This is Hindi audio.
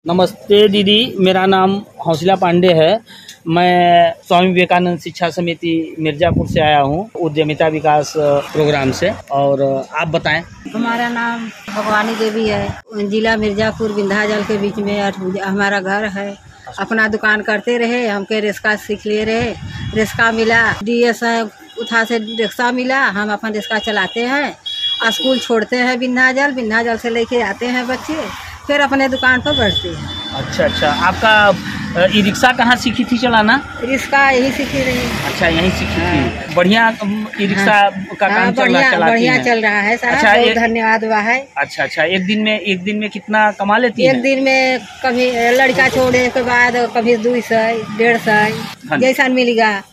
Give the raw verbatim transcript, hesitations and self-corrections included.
नमस्ते दीदी, मेरा नाम हौसला पांडे है। मैं स्वामी विवेकानंद शिक्षा समिति मिर्ज़ापुर से आया हूँ, उद्यमिता विकास प्रोग्राम से। और आप बताएं। हमारा नाम भगवानी देवी है, जिला मिर्ज़ापुर विंध्याचल के बीच में हमारा घर है। अपना दुकान करते रहे, हमके रिक्शा सीख ले रहे, रिक्शा मिला, डी एस उठा से रिक्शा मिला, हम अपन रिक्शा चलाते हैं। स्कूल छोड़ते हैं विंध्याचल, विंध्याचल से लेके आते हैं बच्चे, फिर अपने दुकान पर बैठते हैं। अच्छा अच्छा, आपका ई रिक्शा कहाँ सीखी थी चलाना? रिक्शा यही सीखी रही। अच्छा, यहीं सीखी थी। बढ़िया ई रिक्शा हाँ, का काम हाँ, चल बढ़िया रहा बढ़िया चल रहा है साहब। अच्छा, बहुत एक- धन्यवाद हुआ है। अच्छा अच्छा, एक दिन में एक दिन में कितना कमा लेती एक हैं? दिन में कभी लड़का छोड़ने के बाद कभी दो सौ डेढ़ हाँ सौ जैसा मिलेगा